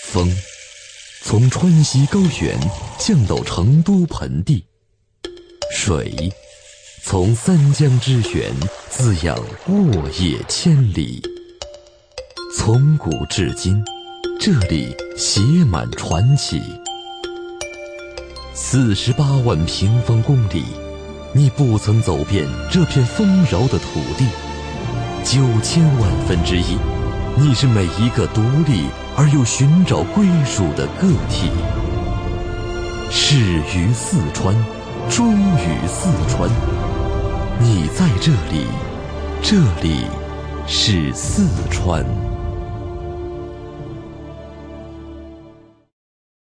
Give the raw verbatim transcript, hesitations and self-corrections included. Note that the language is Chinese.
风从川西高原降到成都盆地，水从三江之源滋养沃野千里。从古至今，这里写满传奇。四十八万平方公里，你不曾走遍这片丰饶的土地。九千万分之一，你是每一个独立而又寻找归属的个体。始于四川，终于四川。你在这里，这里是四川。